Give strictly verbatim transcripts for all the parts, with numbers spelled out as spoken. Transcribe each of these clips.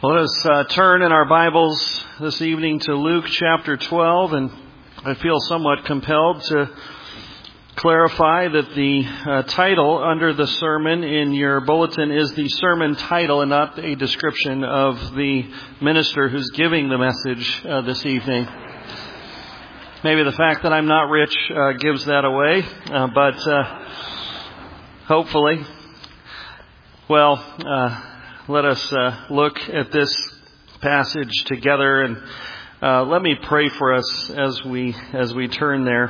Let us uh, turn in our Bibles this evening to Luke chapter twelve, and I feel somewhat compelled to clarify that the uh, title under the sermon in your bulletin is the sermon title and not a description of the minister who's giving the message uh, this evening. Maybe the fact that I'm not rich uh, gives that away, uh, but uh, hopefully, well, uh, let us uh, look at this passage together, and uh, let me pray for us as we as we turn there.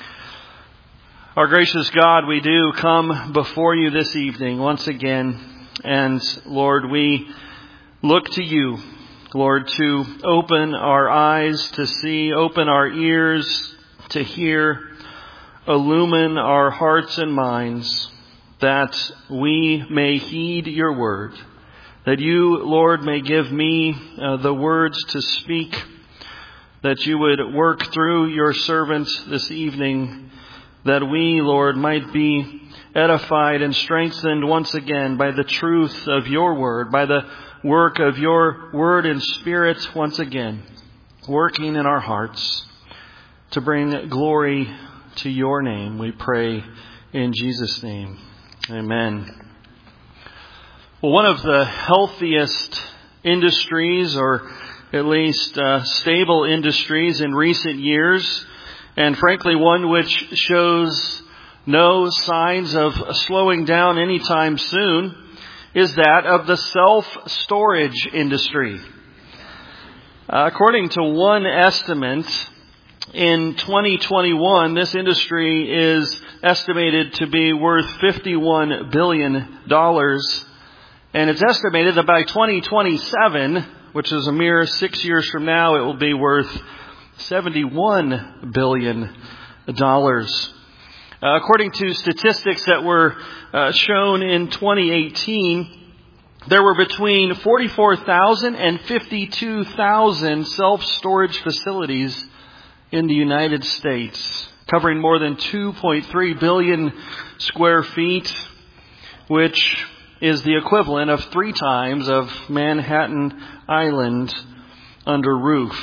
Our gracious God, we do come before you this evening once again, and Lord, we look to you, Lord, to open our eyes to see, open our ears to hear, illumine our hearts and minds, that we may heed your word. That you, Lord, may give me uh, the words to speak, that you would work through your servant this evening, that we, Lord, might be edified and strengthened once again by the truth of your word, by the work of your word and spirit once again, working in our hearts to bring glory to your name. We pray in Jesus' name. Amen. Well, one of the healthiest industries, or at least uh, stable industries in recent years, and frankly one which shows no signs of slowing down anytime soon, is that of the self-storage industry. Uh, according to one estimate, in twenty twenty-one, this industry is estimated to be worth fifty-one billion dollars. And it's estimated that by twenty twenty-seven, which is a mere six years from now, it will be worth seventy-one billion dollars. Uh, according to statistics that were uh, shown in twenty eighteen, there were between forty-four thousand and fifty-two thousand self-storage facilities in the United States, covering more than two point three billion square feet, which is the equivalent of three times of Manhattan Island under roof.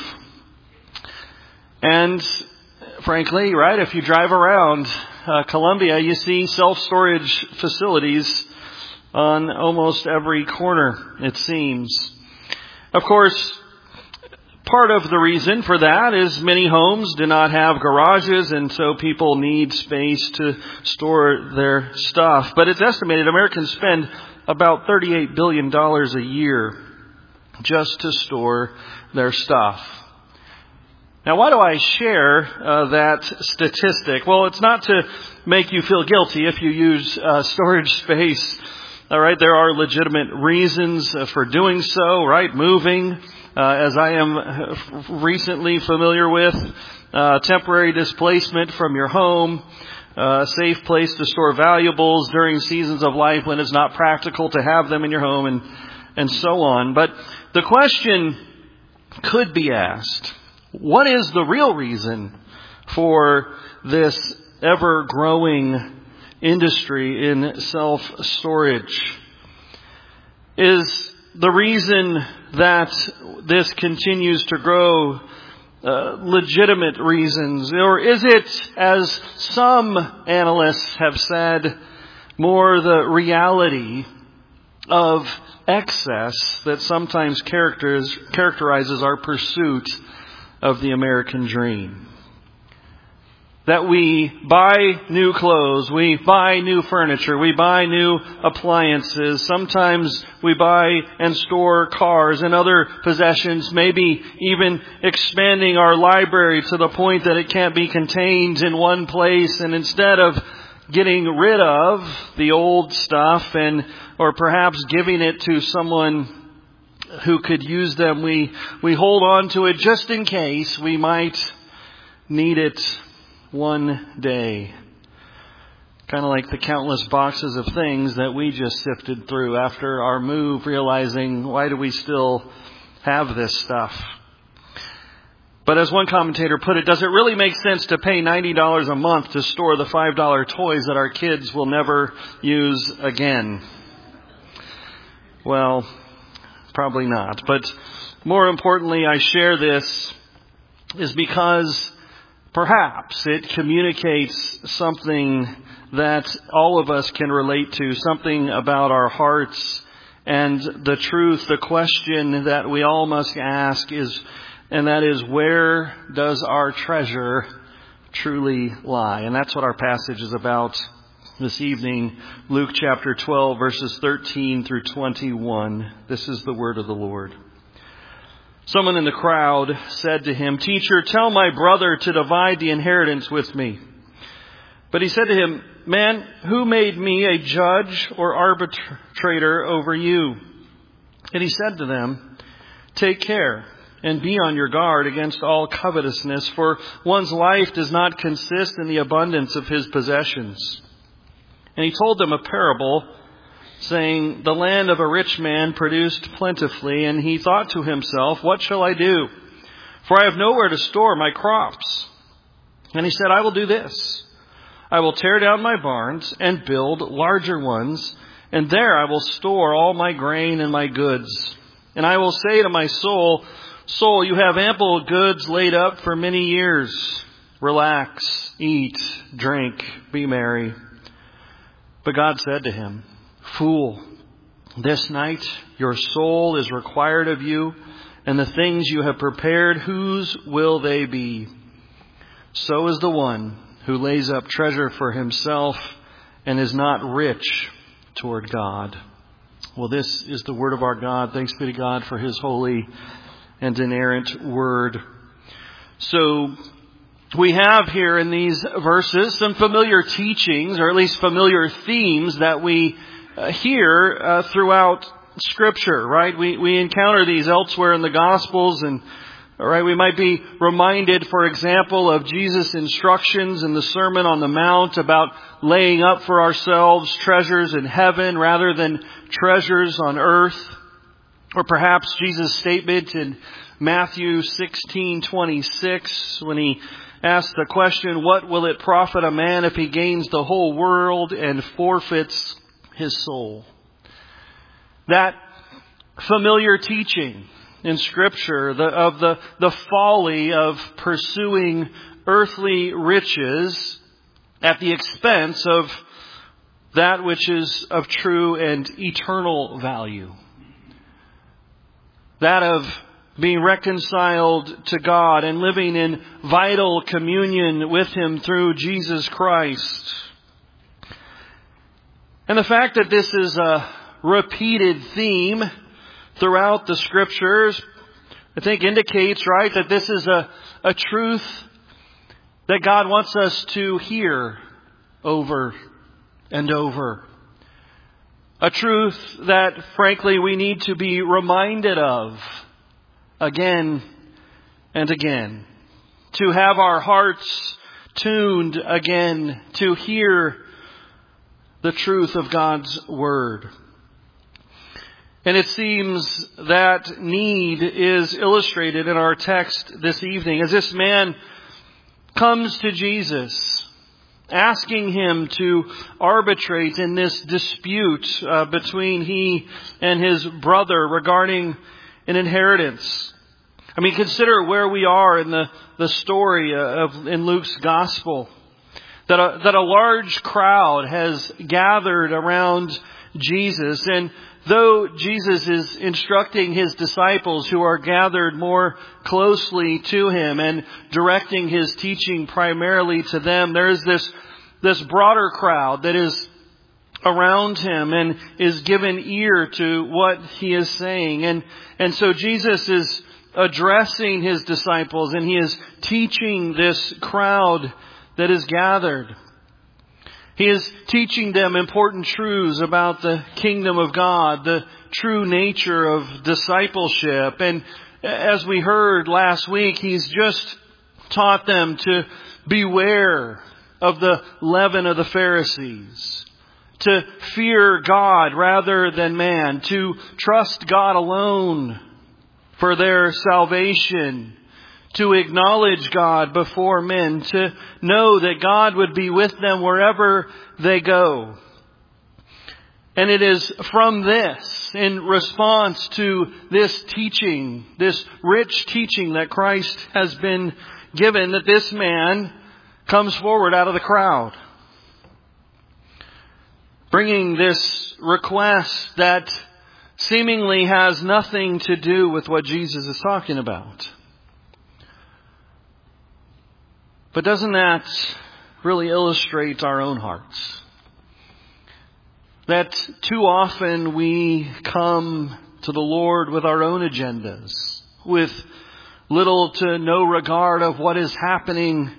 And frankly, right, if you drive around uh, Columbia, you see self-storage facilities on almost every corner, it seems. Of course, part of the reason for that is many homes do not have garages, and so people need space to store their stuff. But it's estimated Americans spend about thirty-eight billion dollars a year just to store their stuff. Now, why do I share uh, that statistic? Well, it's not to make you feel guilty if you use uh, storage space. All right, there are legitimate reasons uh, for doing so, right? Moving, uh, as I am recently familiar with, uh, temporary displacement from your home, Uh, a safe place to store valuables during seasons of life when it's not practical to have them in your home, and, and so on. But the question could be asked, what is the real reason for this ever-growing industry in self-storage? Is the reason that this continues to grow Uh, legitimate reasons? Or is it, as some analysts have said, more the reality of excess that sometimes characters, characterizes our pursuit of the American dream? That we buy new clothes, we buy new furniture, we buy new appliances. Sometimes we buy and store cars and other possessions, maybe even expanding our library to the point that it can't be contained in one place. And instead of getting rid of the old stuff and or perhaps giving it to someone who could use them, we, we hold on to it just in case we might need it one day. Kind of like the countless boxes of things that we just sifted through after our move, realizing, why do we still have this stuff? But as one commentator put it, does it really make sense to pay ninety dollars a month to store the five dollar toys that our kids will never use again? Well, Probably not. But more importantly, I share this is because perhaps it communicates something that all of us can relate to, something about our hearts. And the truth, the question that we all must ask is, and that is, where does our treasure truly lie? And that's what our passage is about this evening. Luke chapter twelve, verses thirteen through twenty-one. This is the word of the Lord. Someone in the crowd said to him, "Teacher, tell my brother to divide the inheritance with me." But he said to him, "Man, who made me a judge or arbitrator over you?" And he said to them, "Take care and be on your guard against all covetousness, for one's life does not consist in the abundance of his possessions." And he told them a parable, saying, "The land of a rich man produced plentifully, and he thought to himself, 'What shall I do? For I have nowhere to store my crops.' And he said, 'I will do this. I will tear down my barns and build larger ones, and there I will store all my grain and my goods. And I will say to my soul, Soul, you have ample goods laid up for many years. Relax, eat, drink, be merry.' But God said to him, 'Fool, this night your soul is required of you, and the things you have prepared, whose will they be? So is the one who lays up treasure for himself and is not rich toward God.'" Well, this is the word of our God. Thanks be to God for His holy and inerrant word. So we have here in these verses some familiar teachings, or at least familiar themes that we uh, hear uh, throughout Scripture, right? We we encounter these elsewhere in the Gospels, and all right, we might be reminded, for example, of Jesus' instructions in the Sermon on the Mount about laying up for ourselves treasures in heaven rather than treasures on earth. Or perhaps Jesus' statement in Matthew sixteen twenty-six when He asked the question, "What will it profit a man if he gains the whole world and forfeits his soul?" That familiar teaching in Scripture the, of the, the folly of pursuing earthly riches at the expense of that which is of true and eternal value. That of being reconciled to God and living in vital communion with Him through Jesus Christ. And the fact that this is a repeated theme throughout the Scriptures, I think indicates, right, that this is a, a truth that God wants us to hear over and over. A truth that, frankly, we need to be reminded of again and again. To have our hearts tuned again to hear the truth of God's Word. And it seems that need is illustrated in our text this evening as this man comes to Jesus, asking Him to arbitrate in this dispute uh, between he and his brother regarding an inheritance. I mean, consider where we are in the, the story of in Luke's Gospel. That a, that a large crowd has gathered around Jesus, and though Jesus is instructing His disciples who are gathered more closely to Him and directing His teaching primarily to them, there is this, this broader crowd that is around Him and is given ear to what He is saying. And, and so Jesus is addressing His disciples, and He is teaching this crowd that is gathered. He is teaching them important truths about the kingdom of God, the true nature of discipleship. And as we heard last week, He's just taught them to beware of the leaven of the Pharisees, to fear God rather than man, to trust God alone for their salvation, to acknowledge God before men, to know that God would be with them wherever they go. And it is from this, in response to this teaching, this rich teaching that Christ has been given, that this man comes forward out of the crowd, bringing this request that seemingly has nothing to do with what Jesus is talking about. But doesn't that really illustrate our own hearts? That too often we come to the Lord with our own agendas, with little to no regard of what is happening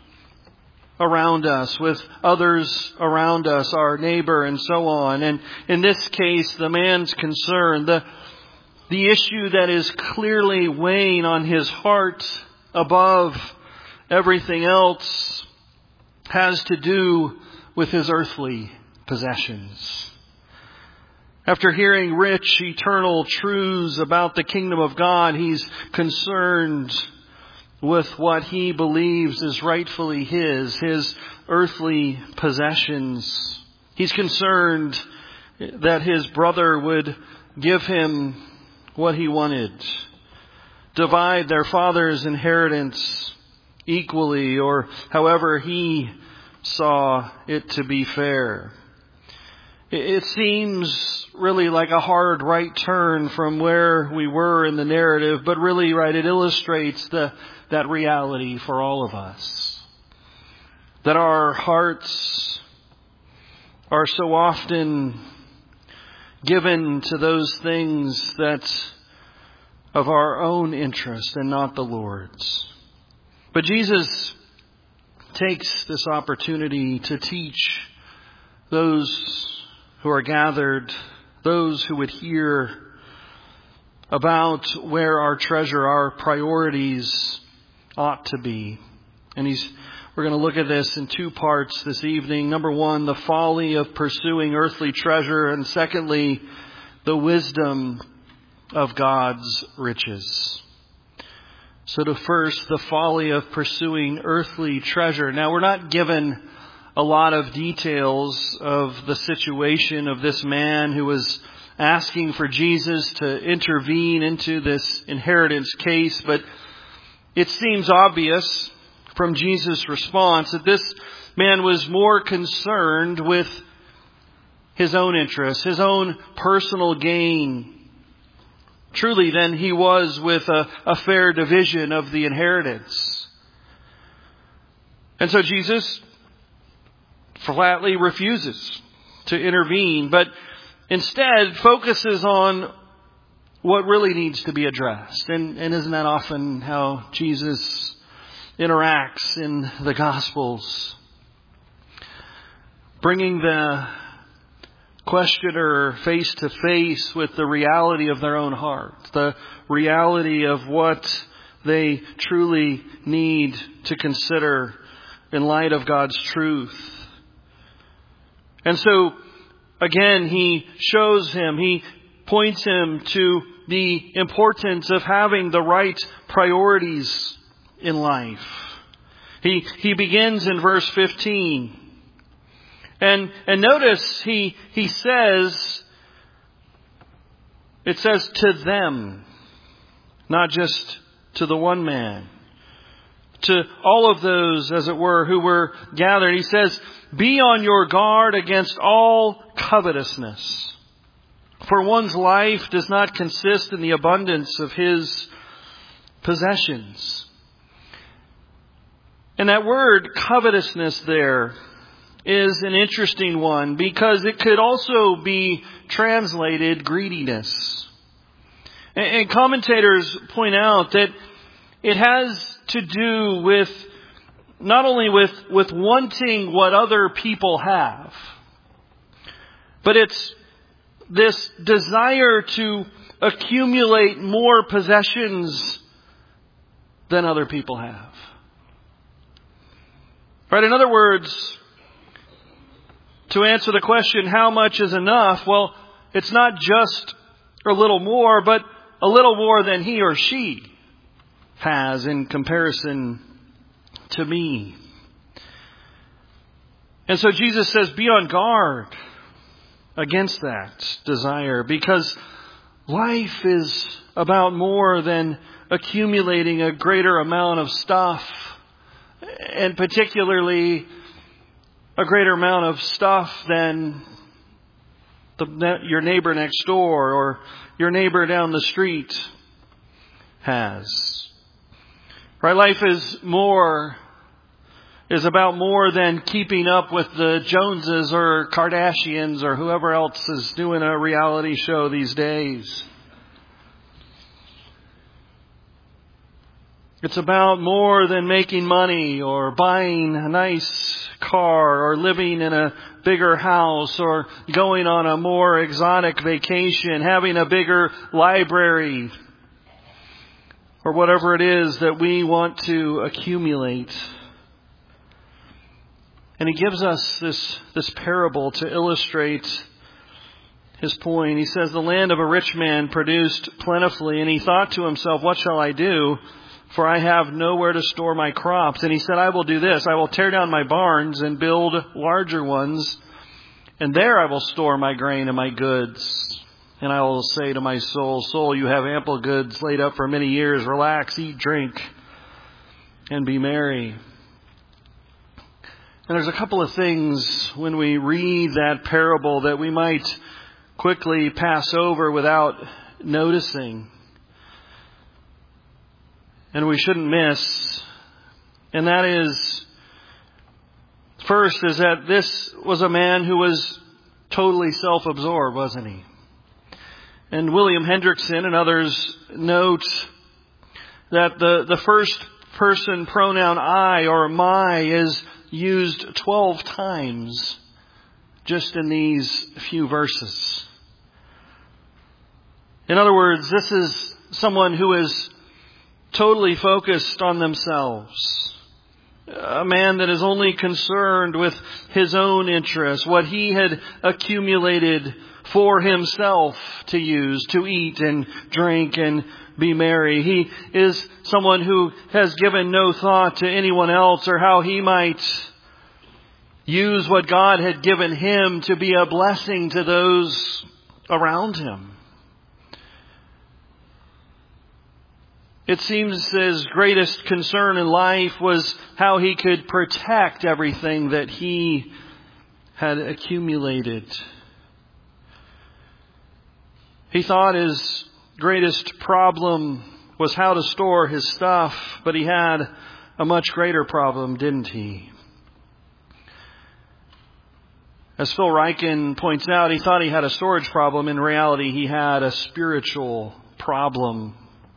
around us, with others around us, our neighbor and so on. And in this case, the man's concern, the, the issue that is clearly weighing on his heart above everything else has to do with his earthly possessions. After hearing rich, eternal truths about the kingdom of God, he's concerned with what he believes is rightfully his, his earthly possessions. He's concerned that his brother would give him what he wanted, divide their father's inheritance equally, or however he saw it to be fair. It seems really like a hard right turn from where we were in the narrative, but really, right, it illustrates the that reality for all of us. That our hearts are so often given to those things that of our own interest and not the Lord's. But Jesus takes this opportunity to teach those who are gathered, those who would hear, about where our treasure, our priorities ought to be. And he's, we're going to look at this in two parts this evening. Number one, the folly of pursuing earthly treasure. And secondly, the wisdom of God's riches. So to first, the folly of pursuing earthly treasure. Now, we're not given a lot of details of the situation of this man who was asking for Jesus to intervene into this inheritance case, but it seems obvious from Jesus' response that this man was more concerned with his own interests, his own personal gain, truly, than he was with a, a fair division of the inheritance. And so Jesus flatly refuses to intervene, but instead focuses on what really needs to be addressed. And, and isn't that often how Jesus interacts in the Gospels? Bringing the questioner face to face with the reality of their own heart, the reality of what they truly need to consider in light of God's truth. And so, again, he shows him, he points him to the importance of having the right priorities in life. He, he begins in verse fifteen. And, and notice he, he says, it says to them, not just to the one man. To all of those, as it were, who were gathered. He says, be on your guard against all covetousness. For one's life does not consist in the abundance of his possessions. And that word covetousness there is an interesting one because it could also be translated greediness. And commentators point out that it has to do with not only with, with wanting what other people have, but it's this desire to accumulate more possessions than other people have. Right? In other words, to answer the question, how much is enough? Well, it's not just a little more, but a little more than he or she has in comparison to me. And so Jesus says, be on guard. against that desire, because life is about more than accumulating a greater amount of stuff, and particularly a greater amount of stuff than the, your neighbor next door or your neighbor down the street has. Right? Life is more, is about more than keeping up with the Joneses or Kardashians or whoever else is doing a reality show these days. It's about more than making money or buying a nice car or living in a bigger house or going on a more exotic vacation, having a bigger library, or whatever it is that we want to accumulate. And he gives us this, this parable to illustrate his point. He says, the land of a rich man produced plentifully, and he thought to himself, what shall I do? For I have nowhere to store my crops. And he said, I will do this. I will tear down my barns and build larger ones. And there I will store my grain and my goods. And I will say to my soul, soul, you have ample goods laid up for many years. Relax, eat, drink, and be merry. And there's a couple of things when we read that parable that we might quickly pass over without noticing, and we shouldn't miss. And that is, first, is that this was a man who was totally self-absorbed, wasn't he? And William Hendrickson and others note that the, the first person pronoun I or my is used twelve times just in these few verses. In other words, this is someone who is totally focused on themselves. A man that is only concerned with his own interests, what he had accumulated for himself to use, to eat and drink and be merry. He is someone who has given no thought to anyone else or how he might use what God had given him to be a blessing to those around him. It seems his greatest concern in life was how he could protect everything that he had accumulated. He thought his greatest problem was how to store his stuff, but he had a much greater problem, didn't he? As Phil Ryken points out, he thought he had a storage problem. In reality, he had a spiritual problem.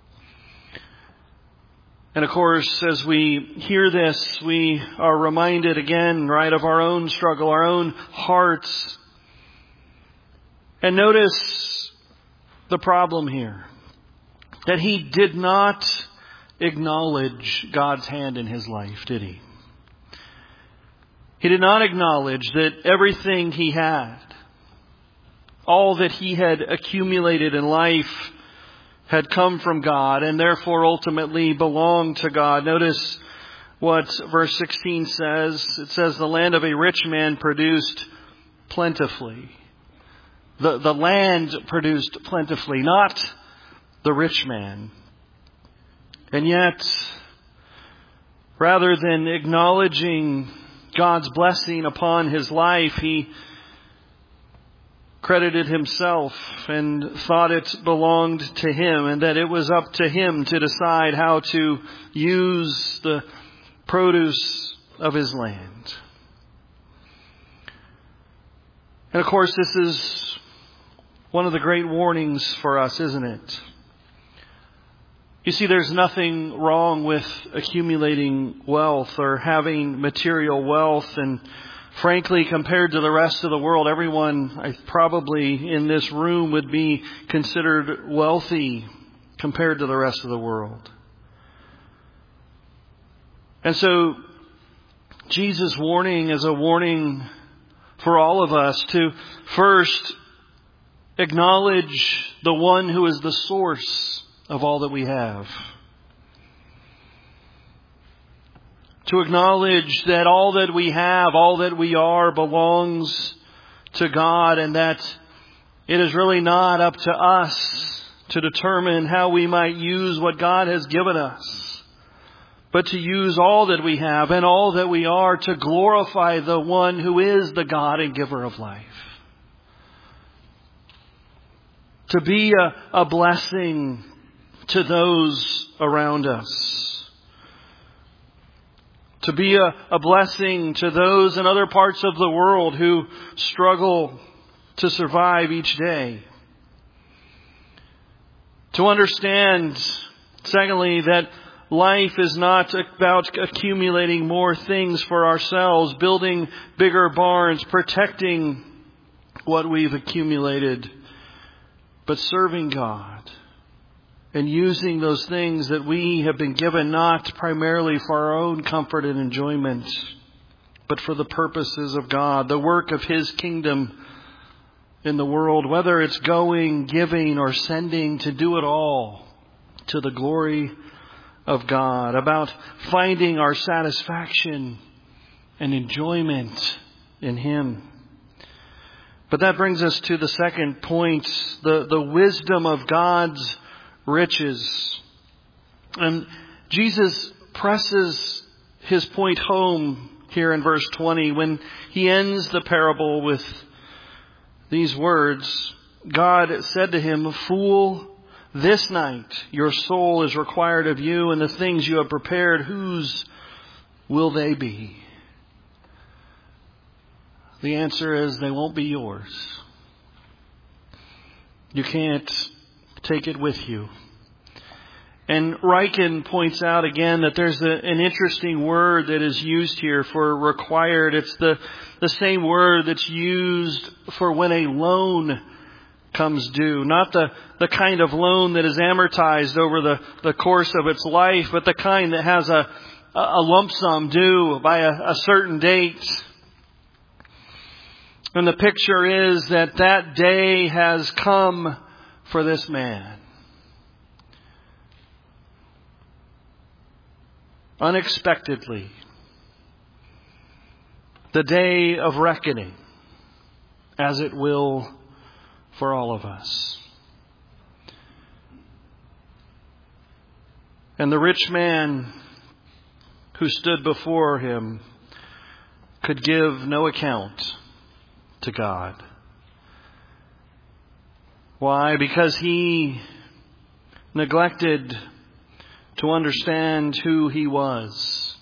And of course, as we hear this, we are reminded again, right, of our own struggle, our own hearts. And notice the problem here, that he did not acknowledge God's hand in his life, did he? He did not acknowledge that everything he had, all that he had accumulated in life, had come from God and therefore ultimately belonged to God. Notice what verse sixteen says. It says, the land of a rich man produced plentifully. The, the land produced plentifully, not the rich man. And yet, rather than acknowledging God's blessing upon his life, he credited himself and thought it belonged to him and that it was up to him to decide how to use the produce of his land. And of course, this is one of the great warnings for us, isn't it? You see, there's nothing wrong with accumulating wealth or having material wealth. And frankly, compared to the rest of the world, everyone I probably in this room would be considered wealthy compared to the rest of the world. And so Jesus' warning is a warning for all of us to first acknowledge the one who is the source of all that we have. To acknowledge that all that we have, all that we are belongs to God, and that it is really not up to us to determine how we might use what God has given us, but to use all that we have and all that we are to glorify the one who is the God and giver of life. To be a, a blessing to those around us. To be a, a blessing to those in other parts of the world who struggle to survive each day. To understand, secondly, that life is not about accumulating more things for ourselves, building bigger barns, protecting what we've accumulated, but serving God and using those things that we have been given not primarily for our own comfort and enjoyment, but for the purposes of God, the work of His kingdom in the world, whether it's going, giving, or sending, to do it all to the glory of God, about finding our satisfaction and enjoyment in Him. But that brings us to the second point, the, the wisdom of God's riches. And Jesus presses His point home here in verse twenty when He ends the parable with these words. God said to him, "Fool, this night your soul is required of you, and the things you have prepared, whose will they be?" The answer is, they won't be yours. You can't take it with you. And Ryken points out again that there's a, an interesting word that is used here for required. It's the, the same word that's used for when a loan comes due. Not the, the kind of loan that is amortized over the, the course of its life, but the kind that has a, a lump sum due by a, a certain date. And the picture is that that day has come for this man. Unexpectedly. The day of reckoning, as it will for all of us. And the rich man who stood before him could give no account to God. Why? Because he neglected to understand who he was,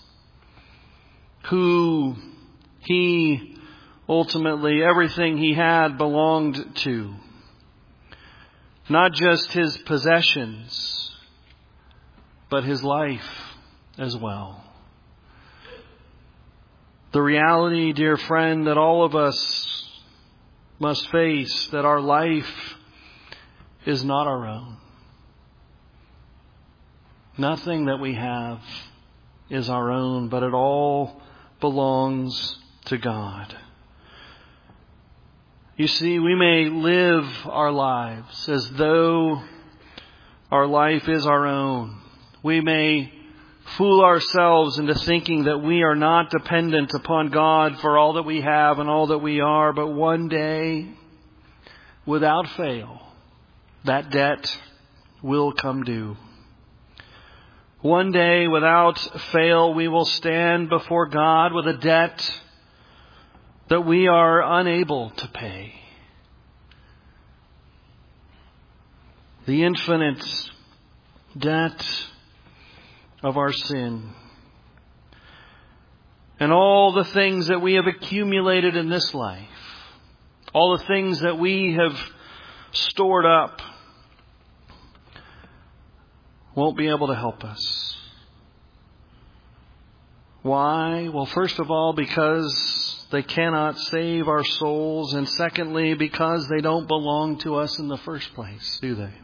who he ultimately, everything he had belonged to. Not just his possessions, but his life as well. The reality, dear friend, that all of us must face, that our life is not our own. Nothing that we have is our own, but it all belongs to God. You see, we may live our lives as though our life is our own. We may fool ourselves into thinking that we are not dependent upon God for all that we have and all that we are, but one day, without fail, that debt will come due. One day, without fail, we will stand before God with a debt that we are unable to pay. The infinite debt of our sin. And all the things that we have accumulated in this life. All the things that we have stored up won't be able to help us. Why? Well, first of all, because they cannot save our souls. And secondly, because they don't belong to us in the first place, do they?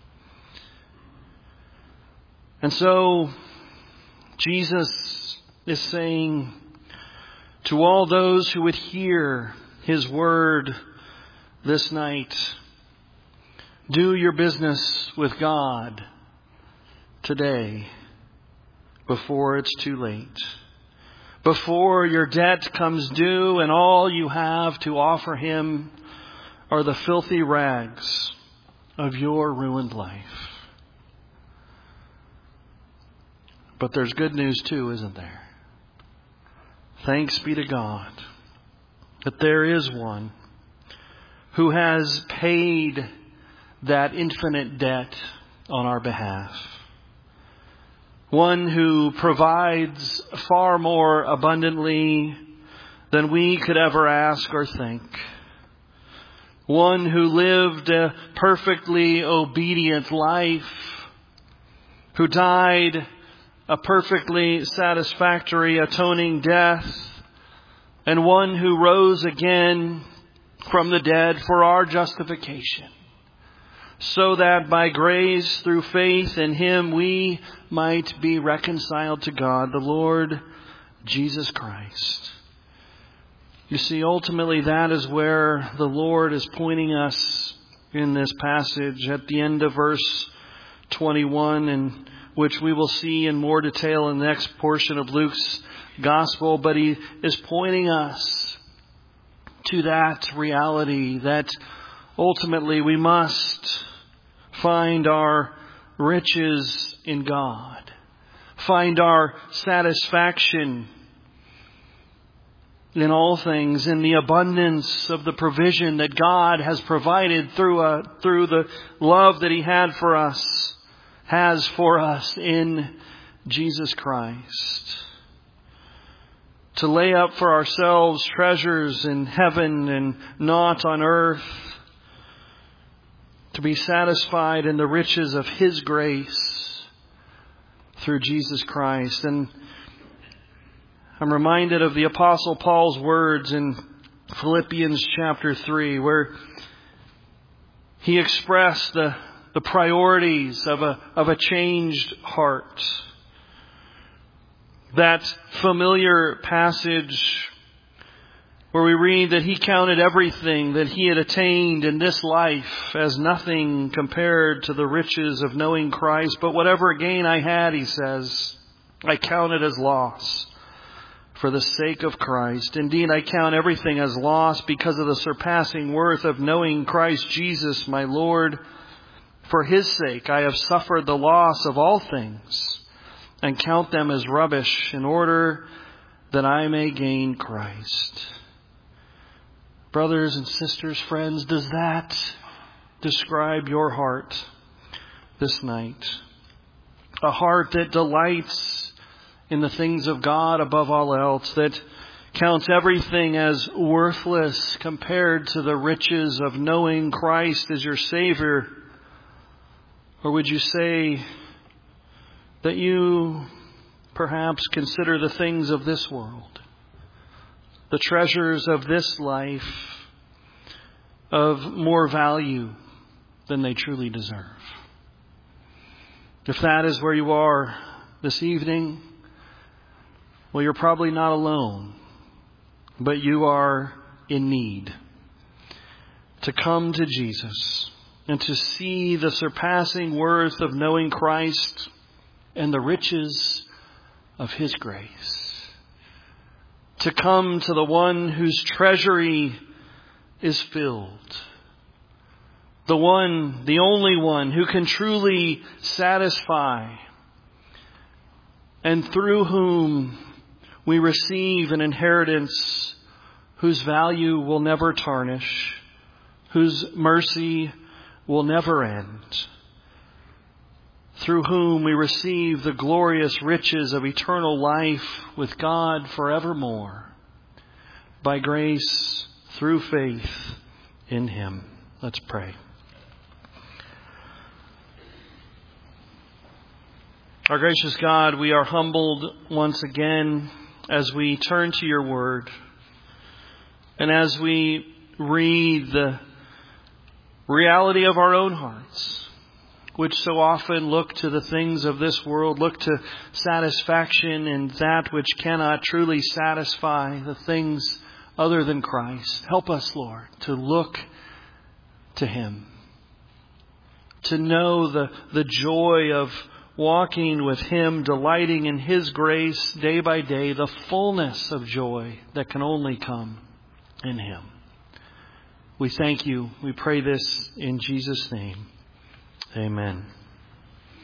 And so, Jesus is saying to all those who would hear His word this night, do your business with God today before it's too late. before your debt comes due and all you have to offer Him are the filthy rags of your ruined life. But there's good news too, isn't there? Thanks be to God that there is one who has paid that infinite debt on our behalf. One who provides far more abundantly than we could ever ask or think. One who lived a perfectly obedient life, who died a perfectly satisfactory atoning death, and one who rose again from the dead for our justification, so that by grace through faith in Him we might be reconciled to God, the Lord Jesus Christ. You see, ultimately that is where the Lord is pointing us in this passage at the end of verse twenty-one, and which we will see in more detail in the next portion of Luke's Gospel. But He is pointing us to that reality that ultimately we must find our riches in God, find our satisfaction in all things in the abundance of the provision that God has provided through a, through the love that He had for us, has for us in Jesus Christ. To lay up for ourselves treasures in heaven and not on earth. To be satisfied in the riches of His grace through Jesus Christ. And I'm reminded of the Apostle Paul's words in Philippians chapter three, where he expressed the, the priorities of a, of a changed heart. That familiar passage where we read that he counted everything that he had attained in this life as nothing compared to the riches of knowing Christ. But whatever gain I had, he says, I count it as loss for the sake of Christ. Indeed, I count everything as loss because of the surpassing worth of knowing Christ Jesus, my Lord. For His sake, I have suffered the loss of all things and count them as rubbish in order that I may gain Christ. Brothers and sisters, friends, does that describe your heart this night? A heart that delights in the things of God above all else, that counts everything as worthless compared to the riches of knowing Christ as your Savior? Or would you say that you perhaps consider the things of this world, the treasures of this life, of more value than they truly deserve? If that is where you are this evening, well, you're probably not alone, but you are in need to come to Jesus and to see the surpassing worth of knowing Christ and the riches of His grace. To come to the one whose treasury is filled. The one, the only one who can truly satisfy, and through whom we receive an inheritance whose value will never tarnish, whose mercy will never end, through whom we receive the glorious riches of eternal life with God forevermore, by grace through faith in Him. Let's pray. Our gracious God, we are humbled once again as we turn to your word, and as we read the reality of our own hearts, which so often look to the things of this world, look to satisfaction in that which cannot truly satisfy, the things other than Christ. Help us, Lord, to look to Him, to know the, the joy of walking with Him, delighting in His grace day by day, the fullness of joy that can only come in Him. We thank You. We pray this in Jesus' name. Amen.